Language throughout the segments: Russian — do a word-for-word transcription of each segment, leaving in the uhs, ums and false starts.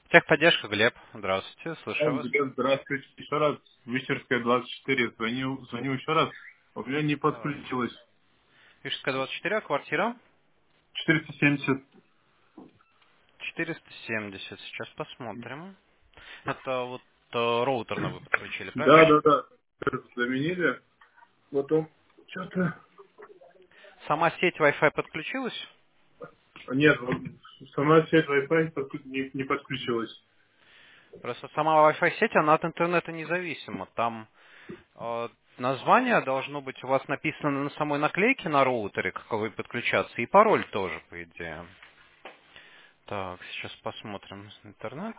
Техподдержка, Глеб. Здравствуйте, слушаю Так, вас. Глеб, здравствуйте. Еще раз. Вишерская двадцать четыре. Звоню, звоню еще раз. У меня не Давай. подключилось. Ижская двадцать четыре, а квартира четыреста семьдесят. четыреста семьдесят. Сейчас посмотрим. Это вот э, роутерно вы подключили, Да, правильно? да, да. Заменили. Потом что-то... Сама сеть Wi-Fi подключилась? Нет, вот сама сеть Wi-Fi подку- не, не подключилась. Просто сама Wi-Fi сеть, она от интернета независима. Там э, название должно быть у вас написано на самой наклейке на роутере, какой подключаться, и пароль тоже, по идее. Так, сейчас посмотрим интернет.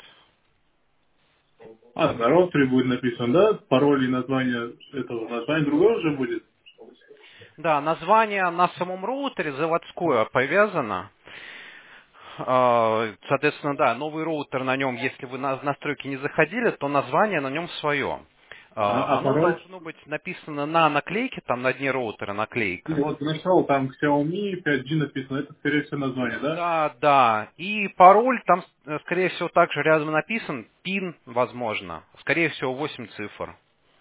А, на роутере будет написано, да? Пароль и название этого. Название другое уже будет? Да, название на самом роутере заводское повязано. А, Соответственно, да, новый роутер на нем, если вы на в настройки не заходили, то название на нем свое. А, А, а Оно пароль? должно быть написано на наклейке, там на дне роутера И наклейка. вот нашел, там Xiaomi пять джи написано. Это, скорее всего, название, да? Да, да. И пароль там, э, скорее всего, также рядом написан. Пин, возможно. Скорее всего, восемь цифр.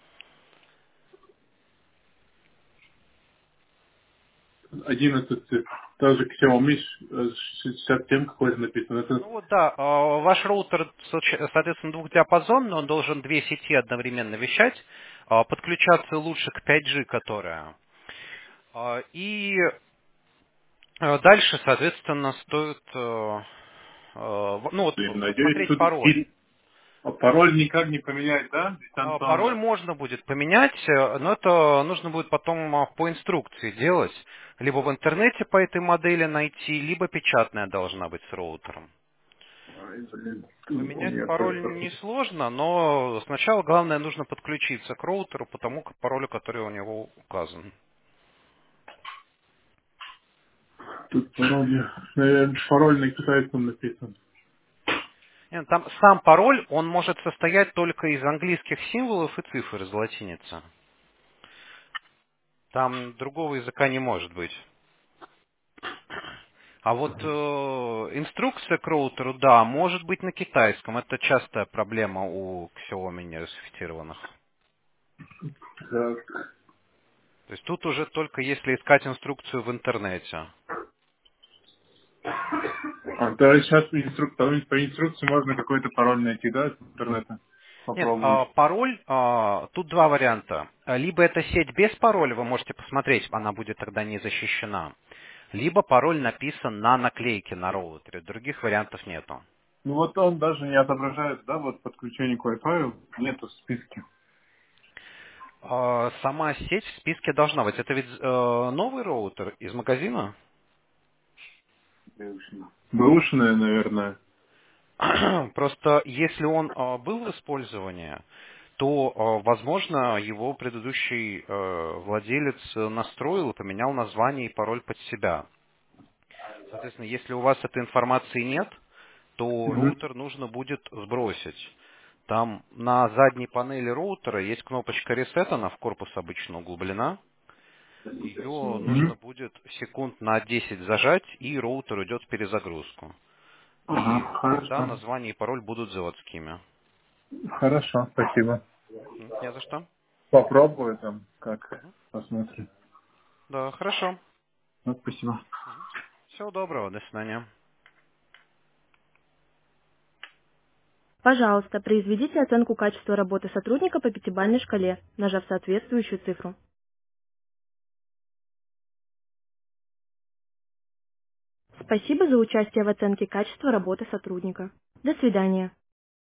одиннадцать цифр. Тоже Xiaomi шестьдесят семь какой-то написано. Это Ну вот да, а, ваш роутер, соч- соответственно, двухдиапазонный, он должен две сети одновременно вещать, а, подключаться лучше к пять джи, которая. А, И э, дальше, соответственно, стоит э, э, в- ну, вот, Блин, надеюсь, посмотреть тут пароль. и- а пароль никак не поменять, да, А, Пароль дистанционно? можно будет поменять, э, но это нужно будет потом а, по инструкции делать. Либо в интернете по этой модели найти, либо печатная должна быть с роутером. Ай, блин, тут у Поменять меня пароль просто... несложно, но сначала главное нужно подключиться к роутеру по тому к паролю, который у него указан. Тут пароль, наверное, пароль на китайском написан. Нет, там сам пароль, он может состоять только из английских символов и цифр из латиницы. Там другого языка не может быть. А вот э, инструкция к роутеру, да, может быть на китайском. Это частая проблема у Xiaomi нерусифицированных. Так. То есть тут уже только если искать инструкцию в интернете. А то сейчас инструк... по по инструкции можно какой-то пароль найти, да, с интернета? Нет, Попробовать. а, пароль, а, тут два варианта. А, Либо это сеть без пароля, вы можете посмотреть, она будет тогда не защищена. Либо пароль написан на наклейке на роутере. Других вариантов нету. Ну вот он даже не отображает, да, вот подключение к Wi-Fi нету в списке. А, Сама сеть в списке должна быть. Это ведь э, новый роутер из магазина? Бэушная, наверное. Просто если он э, был в использовании, то, э, возможно, его предыдущий э, владелец э, настроил и поменял название и пароль под себя. Соответственно, если у вас этой информации нет, то Мгм. роутер нужно будет сбросить. Там на задней панели роутера есть кнопочка ресет, она в корпус обычно углублена. Ее нужно Мгм. будет секунд на десять зажать, и роутер идет в перезагрузку. И Ага, тогда хорошо. название и пароль будут заводскими. Хорошо, спасибо. М, Не за что. Попробую там, как Мгм. посмотрим. Да, хорошо. Ну, спасибо. Всего доброго, до свидания. Пожалуйста, произведите оценку качества работы сотрудника по пятибалльной шкале, нажав соответствующую цифру. Спасибо за участие в оценке качества работы сотрудника. До свидания.